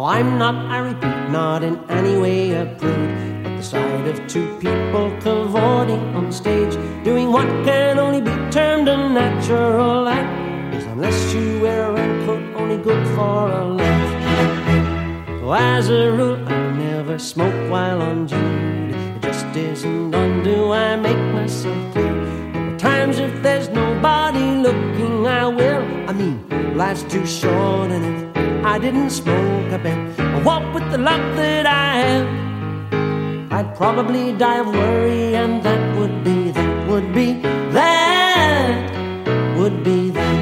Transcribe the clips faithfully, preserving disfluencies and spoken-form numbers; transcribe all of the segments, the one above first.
I'm not, I repeat, not in any way a prude, but the sight of two people cavorting on stage, doing what can only be termed a natural act, is, unless you wear a raincoat, only good for a laugh. Oh, as a rule, I never smoke while on duty. It just isn't done, do I make myself clear? There are times if there's nobody looking, I will. I mean, life's too short, and if I didn't smoke, I bet I walk with the luck that I have. I'd probably die of worry, and that would be, that would be, that would be that.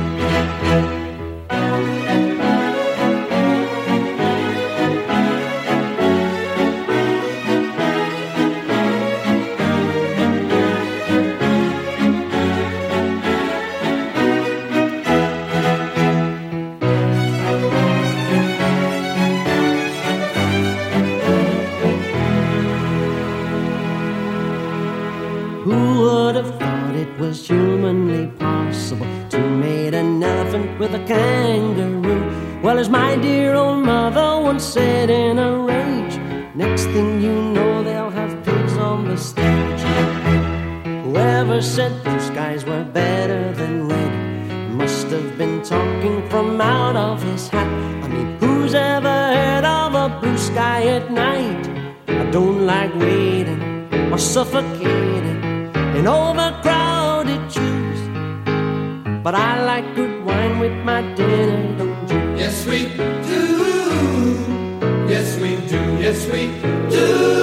Who would have thought it was humanly possible to mate an elephant with a kangaroo? Well, as my dear old mother once said in a rage, next thing you know they'll have pigs on the stage. Whoever said blue skies were better than red must have been talking from out of his hat. I mean, who's ever heard of a blue sky at night? I don't like waiting or suffocating in overcrowded tubes, but I like good wine with my dinner, don't you? Yes we do, yes we do, yes we do.